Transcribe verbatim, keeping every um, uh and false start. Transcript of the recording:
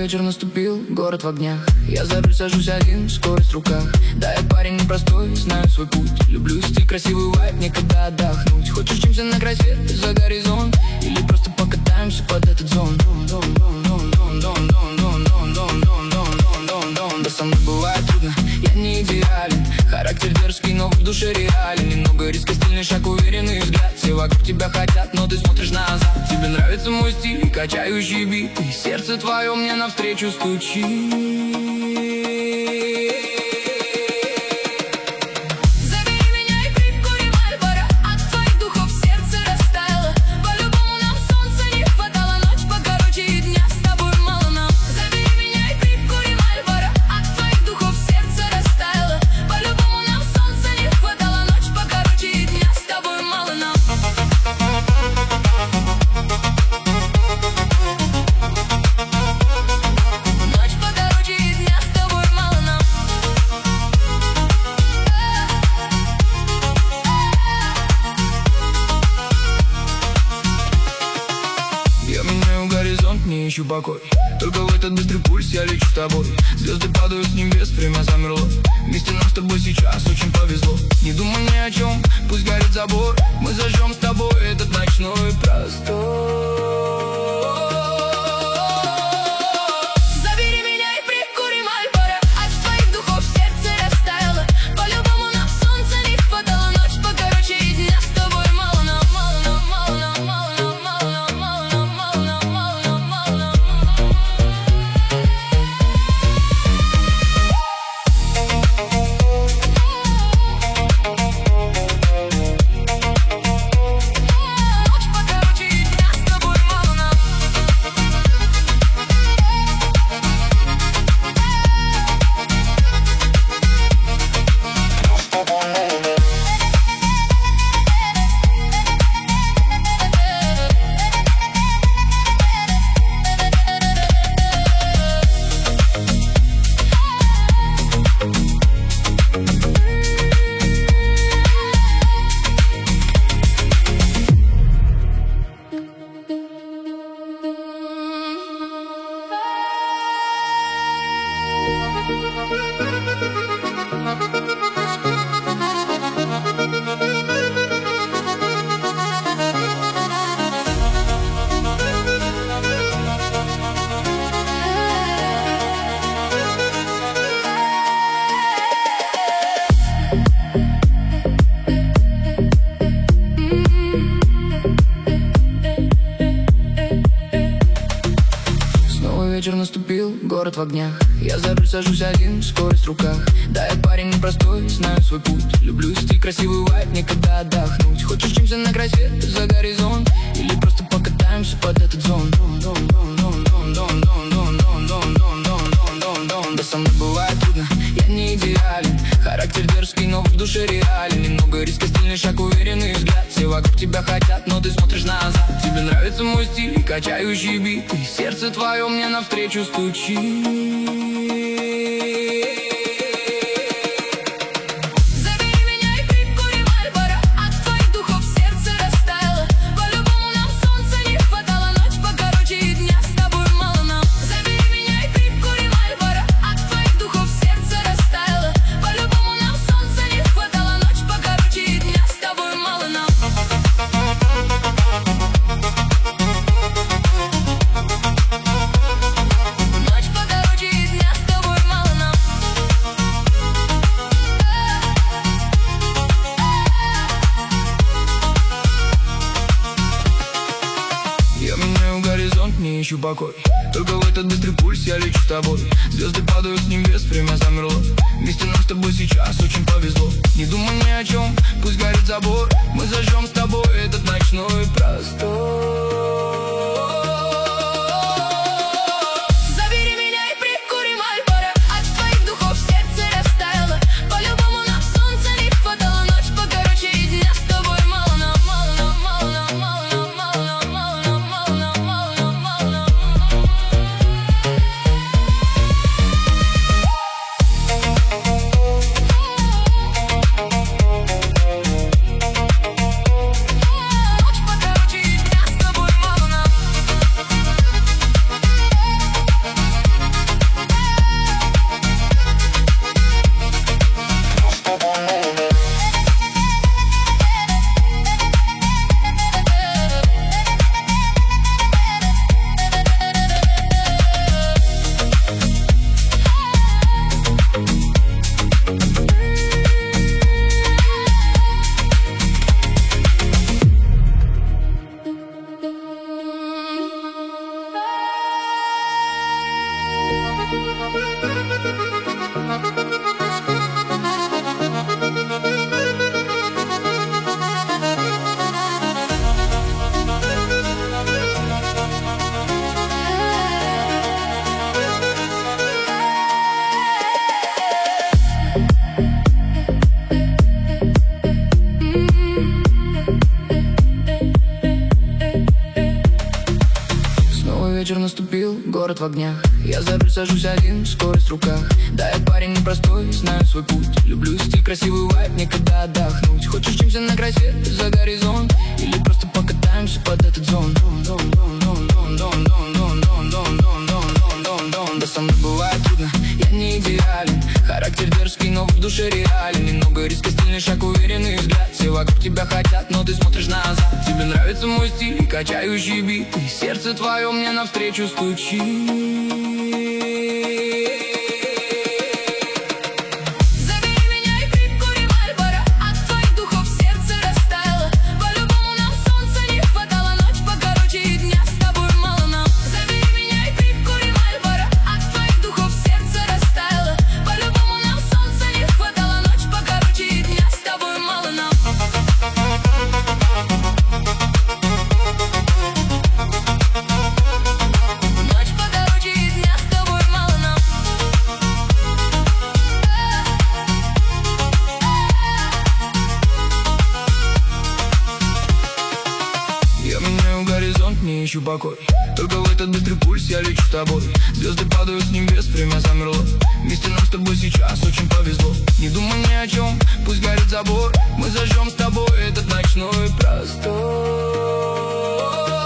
вечер наступил, город в огнях. Я за руль сажусь один, скорость в руках. Да, я парень непростой, знаю свой путь. Люблю стиль, красивый вайб, некогда отдохнуть. Хочешь чимся на край света, за горизонт, или просто покатаемся под этот зон. Да, со мной бывает трудно, я не идеален. Характер дерзкий, но в душе реален. Немного риска, стильный шаг, уверенный взгляд. Все вокруг тебя хотят, но ты смотришь назад. Тебе нравится мой стиль и качающий бит, и сердце твое мне навстречу стучит. Не ищу покой, только в этот быстрый пульс я лечу с тобой. Звезды падают с небес, время замерло. Вместе нам с тобой сейчас очень повезло. Не думай ни о чем, пусть горит забор. Мы зажжем с тобой этот ночной простор. Вечер наступил, город в огнях. Я за руль сажусь один, скорость в руках. Да, я парень непростой, знаю свой путь. Люблю стиль, красивый вайб, некогда отдохнуть. Хочешь чимся на край света, за горизонт, или просто покатаемся под этот зон. Да, со мной бывает трудно, я не идеален. Характер дерзкий, но в душе реален. Немного риска, стильный шаг, уверенный взгляд. Все вокруг тебя хотят, но ты смотришь назад. Тебе нравится мой стиль и качающий бит, и сердце твое мне навстречу стучит. Не ищу покой, только в этот быстрый пульс я лечу с тобой. Звезды падают с небес, время замерло. Вместе нам с тобой сейчас очень повезло. Не думай ни о чем, пусть горит забор. Мы зажжем с тобой этот ночной простор. красил город в огнях. Я за руль сажусь один, скорость в руках. Да, я парень непростой, знаю свой путь. Люблю стиль, красивый вайб, некогда отдохнуть. Хочешь чимся на красе за горизонт? Или просто покатаемся под этот зон? Да, со мной бывает трудно, я не идеален. Характер дерзкий, но в душе реален. Немного риска, стильный шаг, уверенный взгляд. Все вокруг тебя хотят, но ты смотришь назад. Тебе нравится мой стиль и качающий бит, и сердце твое мне навстречу стучит. Не ищу покой, только в этот быстрый пульс я лечу с тобой. Звезды падают с небес, время замерло. Вместе нам с тобой сейчас очень повезло. Не думай ни о чем, пусть горит забор. Мы зажжем с тобой этот ночной простор.